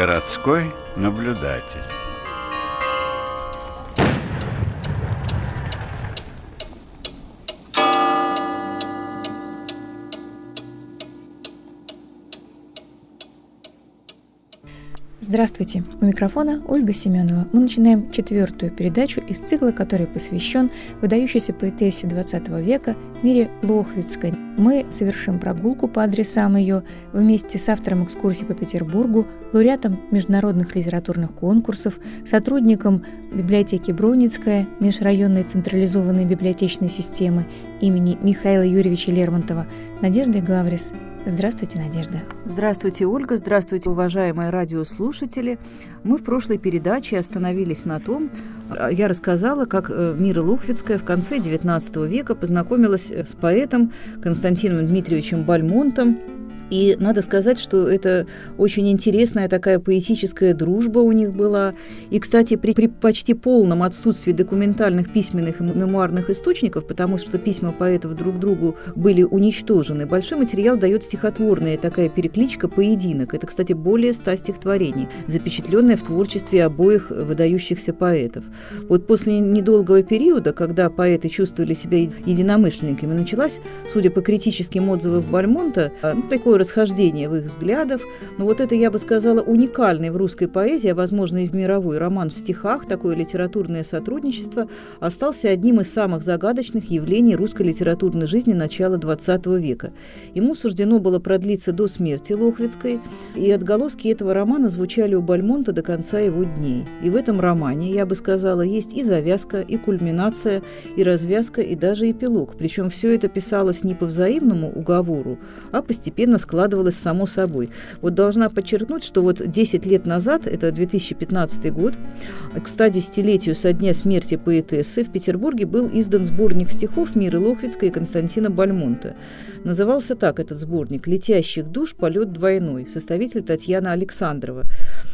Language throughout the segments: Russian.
Городской наблюдатель. Здравствуйте! У микрофона Ольга Семенова. Мы начинаем 4-ю передачу из цикла, который посвящен выдающейся поэтессе XX века Мире Лохвицкой. Мы совершим прогулку по адресам ее вместе с автором экскурсий по Петербургу, лауреатом международных литературных конкурсов, сотрудником библиотеки Броуницкая, межрайонной централизованной библиотечной системы имени Михаила Юрьевича Лермонтова, Надеждой Гаврис. Здравствуйте, Надежда. Здравствуйте, Ольга. Здравствуйте, уважаемые радиослушатели. Мы в прошлой передаче остановились на том, я рассказала, как Мира Лохвицкая в конце XIX века познакомилась с поэтом Константином Дмитриевичем Бальмонтом. И надо сказать, что это очень интересная такая поэтическая дружба у них была. И, кстати, при почти полном отсутствии документальных письменных и мемуарных источников, потому что письма поэтов друг другу были уничтожены, большой материал дает стихотворная такая перекличка «Поединок». Это, кстати, более 100 стихотворений, запечатленное в творчестве обоих выдающихся поэтов. Вот после недолгого периода, когда поэты чувствовали себя единомышленниками, началась, судя по критическим отзывам Бальмонта, такое расхождение в их взглядах. Но вот это, я бы сказала, уникальный в русской поэзии, а возможно и в мировой, роман в стихах, такое литературное сотрудничество, остался одним из самых загадочных явлений русской литературной жизни начала XX века. Ему суждено было продлиться до смерти Лохвицкой, и отголоски этого романа звучали у Бальмонта до конца его дней. И в этом романе, я бы сказала, есть и завязка, и кульминация, и развязка, и даже эпилог. Причем все это писалось не по взаимному уговору, а постепенно складывалось само собой. Вот должна подчеркнуть, что вот 10 лет назад, это 2015 год, к 110-летию со дня смерти поэтессы в Петербурге был издан сборник стихов Миры Лохвицкой и Константина Бальмонта. Назывался так этот сборник «Летящих душ. Полет двойной», составитель Татьяна Александрова.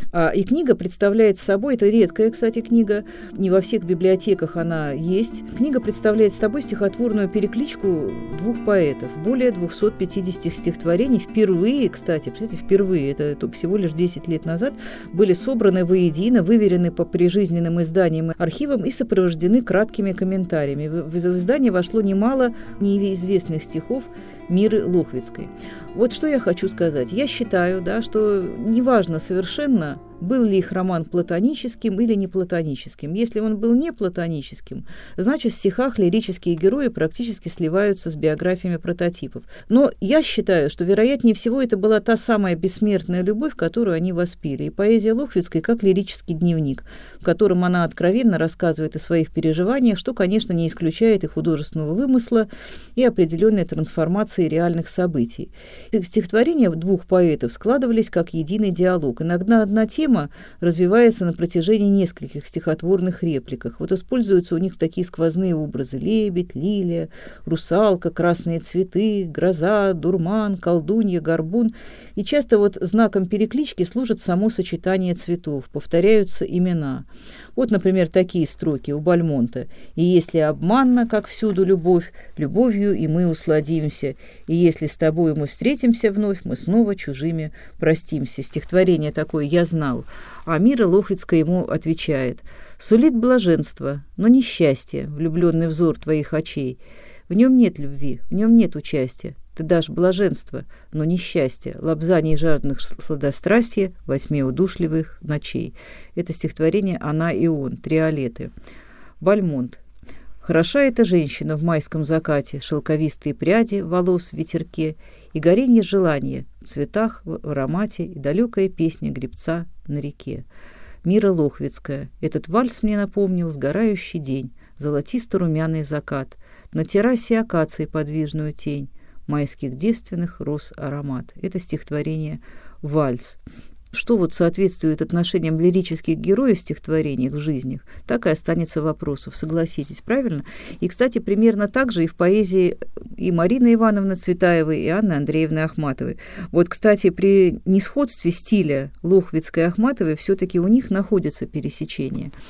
И книга представляет собой, это редкая, кстати, книга, не во всех библиотеках она есть. Книга представляет собой стихотворную перекличку двух поэтов, более 250 стихотворений. Впервые, кстати, представляете, впервые, это всего лишь 10 лет назад, были собраны воедино, выверены по прижизненным изданиям и архивам и сопровождены краткими комментариями. В издание вошло немало неизвестных стихов Миры Лохвицкой. Вот что я хочу сказать. Я считаю, что неважно совершенно, был ли их роман платоническим или не платоническим. Если он был не платоническим, значит, в стихах лирические герои практически сливаются с биографиями прототипов. Но я считаю, что, вероятнее всего, это была та самая бессмертная любовь, которую они воспели. И поэзия Лохвицкой как лирический дневник, в котором она откровенно рассказывает о своих переживаниях, что, конечно, не исключает и художественного вымысла, и определенной трансформации реальных событий. Стихотворения двух поэтов складывались как единый диалог. Иногда одна тема развивается на протяжении нескольких стихотворных репликах. Вот используются у них такие сквозные образы: лебедь, лилия, русалка, красные цветы, гроза, дурман, колдунья, горбун. И часто вот знаком переклички служит само сочетание цветов, повторяются имена. Вот, например, такие строки у Бальмонта: «И если обманна, как всюду любовь, любовью и мы усладимся, и если с тобой мы встретимся вновь, мы снова чужими простимся». Стихотворение такое «Я знал». А Мира Лохвицкая ему отвечает: «Сулит блаженство, но не счастье, влюбленный взор твоих очей. В нем нет любви, в нем нет участия. Ты дашь блаженство, но не счастье, лобзаний жадных сладострастия во тьме удушливых ночей». Это стихотворение «Она и он», триолеты. Бальмонт. «Хороша эта женщина в майском закате, шелковистые пряди волос в ветерке, и горенье желания в цветах, в аромате, и далекая песня гребца на реке». Мира Лохвицкая. «Этот вальс мне напомнил сгорающий день, золотисто-румяный закат, на террасе акации подвижную тень, майских девственных роз аромат». Это стихотворение «Вальс». Что вот соответствует отношениям лирических героев в стихотворениях в жизнях, так и останется вопросов, согласитесь, правильно? И, кстати, примерно так же и в поэзии и Марины Ивановны Цветаевой, и Анны Андреевны Ахматовой. Вот, кстати, при несходстве стиля Лохвицкой и Ахматовой все-таки у них находятся пересечения.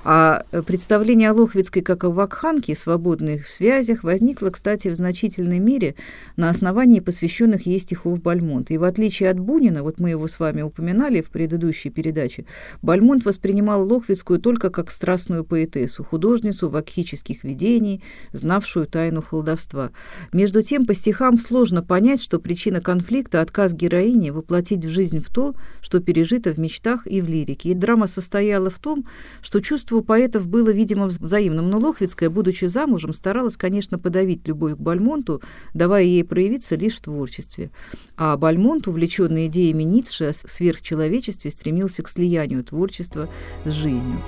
А представление о Лохвицкой как о вакханке, свободных связях, возникло, кстати, в значительной мере на основании посвященных ей стихов Бальмонта. И в отличие от Бунина, вот мы его с вами упоминали в предыдущей передаче, Бальмонт воспринимал Лохвицкую только как страстную поэтессу, художницу вакхических видений, знавшую тайну колдовства. Между тем, по стихам сложно понять, что причина конфликта — отказ героини воплотить в жизнь в то, что пережито в мечтах и в лирике. И драма состояла в том, что чувство у поэтов было, видимо, взаимным, но Лохвицкая, будучи замужем, старалась, конечно, подавить любовь к Бальмонту, давая ей проявиться лишь в творчестве. А Бальмонт, увлеченный идеями Ницше о сверхчеловечестве, стремился к слиянию творчества с жизнью.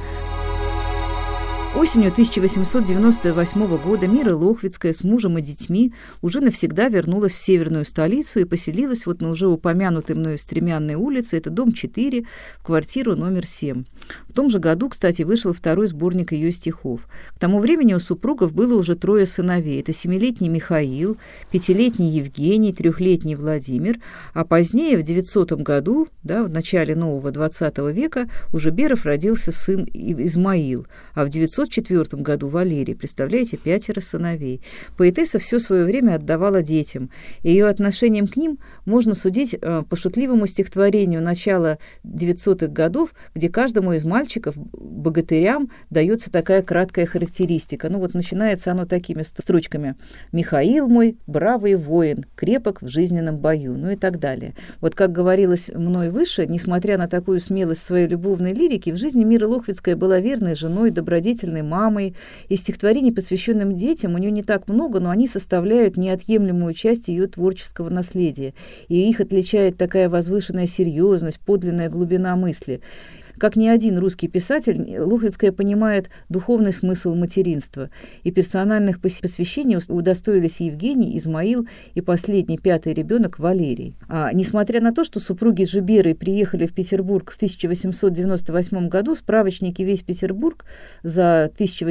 Осенью 1898 года Мира Лохвицкая с мужем и детьми уже навсегда вернулась в северную столицу и поселилась вот на уже упомянутой мною Стремянной улице, это дом 4, в квартиру номер 7. В том же году, кстати, вышел второй сборник ее стихов. К тому времени у супругов было уже 3 сыновей. Это 7-летний Михаил, 5-летний Евгений, 3-летний Владимир, а позднее, в 900 году, да, в начале нового 20 века, у Жиберов родился сын Измаил, а в 904 году Валерий. Представляете, 5 сыновей. Поэтесса все свое время отдавала детям. И ее отношением к ним можно судить по шутливому стихотворению начала 900-х годов, где каждому из мальчиков, богатырям, дается такая краткая характеристика. Ну вот начинается оно такими строчками: «Михаил мой, бравый воин, крепок в жизненном бою», ну и так далее. Вот как говорилось мной выше, несмотря на такую смелость своей любовной лирики, в жизни Мира Лохвицкая была верной женой, добродетельной мамой, и стихотворений, посвященным детям, у нее не так много, но они составляют неотъемлемую часть ее творческого наследия, и их отличает такая возвышенная серьезность, подлинная глубина мысли. Как ни один русский писатель, Лохвицкая понимает духовный смысл материнства, и персональных посвящений удостоились Евгений, Измаил и последний 5-й ребенок Валерий. Несмотря на то, что супруги Жиберы приехали в Петербург в 1898 году, справочники «Весь Петербург» за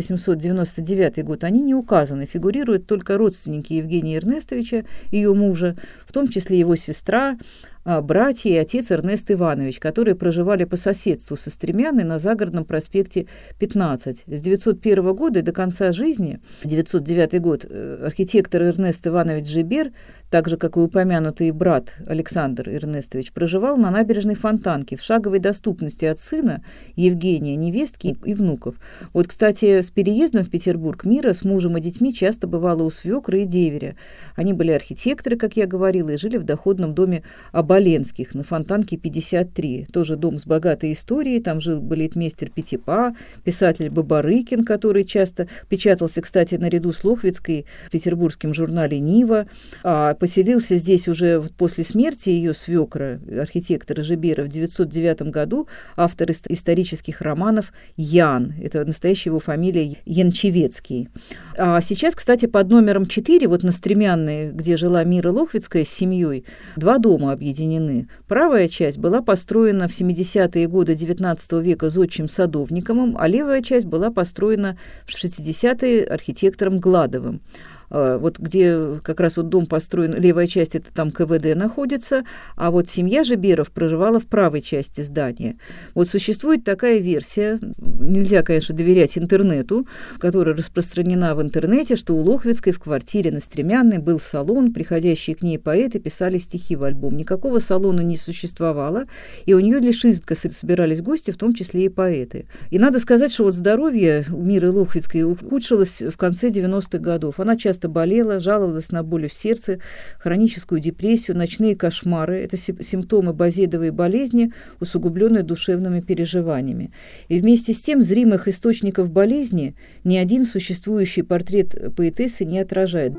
1899 год, они не указаны, фигурируют только родственники Евгения Эрнестовича, ее мужа, в том числе его сестра, братья и отец Эрнест Иванович, которые проживали по соседству со Стремянной на Загородном проспекте 15. С 901 года и до конца жизни, 909 год, архитектор Эрнест Иванович Жибер, так же, как и упомянутый брат Александр Эрнестович, проживал на набережной Фонтанки в шаговой доступности от сына Евгения, невестки и внуков. Вот, кстати, с переездом в Петербург Мира с мужем и детьми часто бывала у свекра и деверя. Они были архитекторы, как я говорила, и жили в доходном доме Оболенских на Фонтанке 53. Тоже дом с богатой историей. Там жил балетмейстер Пятипа, писатель Бабарыкин, который часто печатался, кстати, наряду с Лохвицкой в петербургском журнале «Нива». Поселился здесь уже после смерти ее свекра, архитектора Жибера, в 909 году автор исторических романов Ян. Это настоящая его фамилия Янчевецкий. А сейчас, кстати, под номером 4, вот на Стремянной, где жила Мира Лохвицкая с семьей, 2 дома объединены. Правая часть была построена в 70-е годы XIX века зодчим Садовниковым, а левая часть была построена в 60-е архитектором Гладовым. Вот где как раз вот дом построен, левая часть, это там КВД находится, а вот семья Жиберов проживала в правой части здания. Вот существует такая версия, нельзя, конечно, доверять интернету, которая распространена в интернете, что у Лохвицкой в квартире на Стремянной был салон, приходящие к ней поэты писали стихи в альбом. Никакого салона не существовало, и у нее лишь изредка собирались гости, в том числе и поэты. И надо сказать, что вот здоровье у Миры Лохвицкой ухудшилось в конце 90-х годов. Она часто болела, жаловалась на боль в сердце, хроническую депрессию, ночные кошмары. Это симптомы базедовой болезни, усугубленные душевными переживаниями. И вместе с тем зримых источников болезни ни один существующий портрет поэтессы не отражает.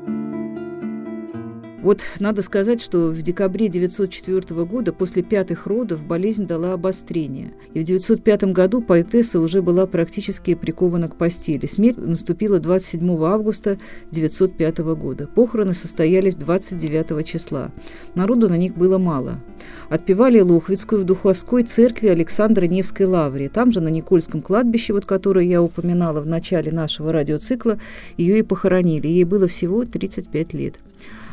Вот надо сказать, что в декабре 1904 года после 5-х родов болезнь дала обострение. И в 1905 году поэтесса уже была практически прикована к постели. Смерть наступила 27 августа 1905 года. Похороны состоялись 29 числа. Народу на них было мало. Отпевали Лохвицкую в Духовской церкви Александра Невской лавры. Там же, на Никольском кладбище, вот, которое я упоминала в начале нашего радиоцикла, ее и похоронили. Ей было всего 35 лет.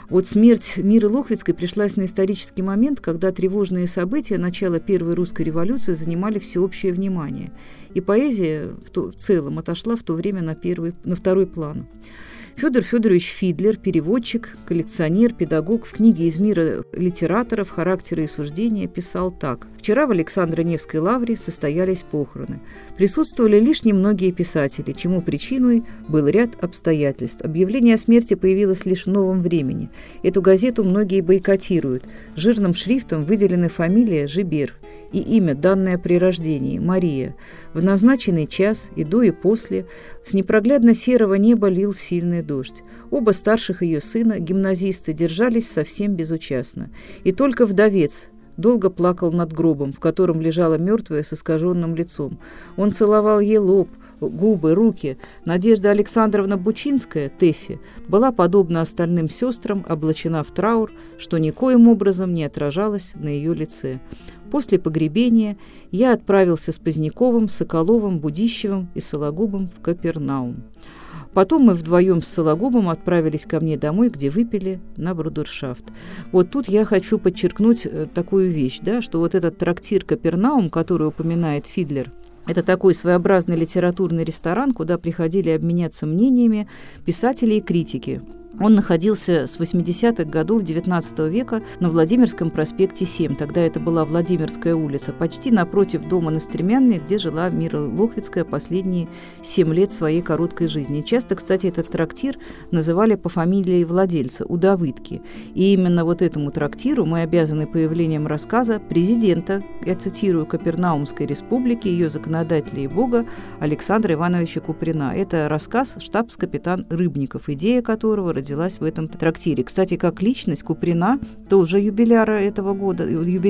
Вот смерть Миры Лохвицкой пришлась на исторический момент, когда тревожные события начала Первой русской революции занимали всеобщее внимание. И поэзия в целом отошла в то время на второй план. Федор Федорович Фидлер, переводчик, коллекционер, педагог, в книге «Из мира литераторов. Характеры и суждения» писал так. «Вчера в Александро-Невской лавре состоялись похороны. Присутствовали лишь немногие писатели, чему причиной был ряд обстоятельств. Объявление о смерти появилось лишь в новом времени. Эту газету многие бойкотируют. Жирным шрифтом выделены фамилия Жибер и имя, данное при рождении, Мария. В назначенный час, и до, и после, с непроглядно серого неба лил сильный дождь. Оба старших ее сына, гимназисты, держались совсем безучастно. И только вдовец долго плакал над гробом, в котором лежала мертвая с искаженным лицом. Он целовал ей лоб, губы, руки. Надежда Александровна Бучинская, Тэффи, была, подобно остальным сестрам, облачена в траур, что никоим образом не отражалось на ее лице. После погребения я отправился с Поздняковым, Соколовым, Будищевым и Сологубом в Капернаум. Потом мы вдвоем с Сологубом отправились ко мне домой, где выпили на брудершафт. Вот тут я хочу подчеркнуть такую вещь, да, что вот этот трактир «Капернаум», который упоминает Фидлер, это такой своеобразный литературный ресторан, куда приходили обменяться мнениями писатели и критики. Он находился с 80-х годов XIX века на Владимирском проспекте 7. Тогда это была Владимирская улица, почти напротив дома на Стремянной, где жила Мира Лохвицкая последние 7 лет своей короткой жизни. И часто, кстати, этот трактир называли по фамилии владельца – Удовытки. И именно вот этому трактиру мы обязаны появлением рассказа президента, я цитирую, Капернаумской республики, ее законодателя и бога Александра Ивановича Куприна. Это рассказ «Штабс-капитан Рыбников», идея которого родилась в этом трактире. Кстати, как личность Куприна, тоже юбиляра этого года,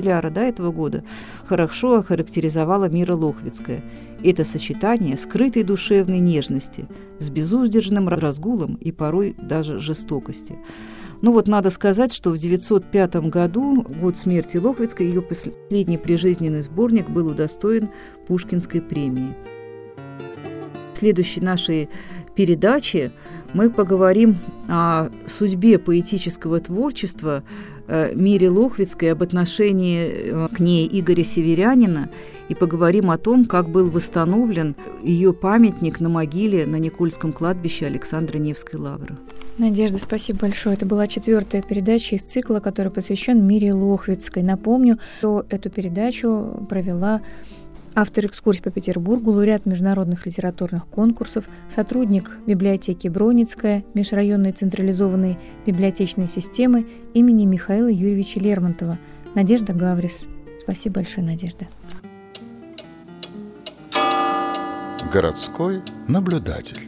хорошо охарактеризовала Мира Лохвицкая. Это сочетание скрытой душевной нежности с безудержным разгулом и порой даже жестокости. Ну вот надо сказать, что в 1905 году, год смерти Лохвицкой, ее последний прижизненный сборник был удостоен Пушкинской премии. В следующей нашей передаче мы поговорим о судьбе поэтического творчества Мире Лохвицкой, об отношении к ней Игоря Северянина, и поговорим о том, как был восстановлен ее памятник на могиле на Никольском кладбище Александро-Невской лавры. Надежда, спасибо большое. Это была 4-я передача из цикла, который посвящен Мире Лохвицкой. Напомню, что эту передачу провела автор экскурсий по Петербургу, лауреат международных литературных конкурсов, сотрудник библиотеки Броницкая, межрайонной централизованной библиотечной системы имени Михаила Юрьевича Лермонтова, Надежда Гаврис. Спасибо большое, Надежда. Городской наблюдатель.